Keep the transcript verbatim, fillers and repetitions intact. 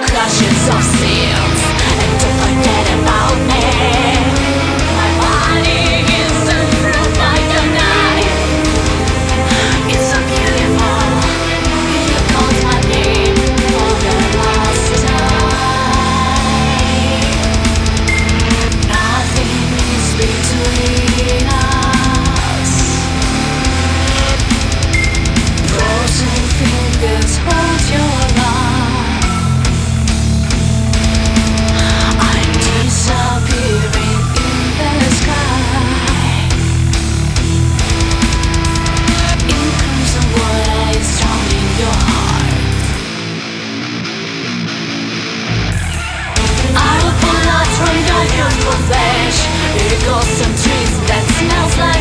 flashes of seals, and don't forget about me. My body is through like a knife. It's so beautiful. You called my name for the last time. Nothing is between us. Frozen fingers hold your love. I'm disappearing in the sky. In crimson water is drowning your heart. I will pull out from your beautiful flesh. Here goes some trees that smells like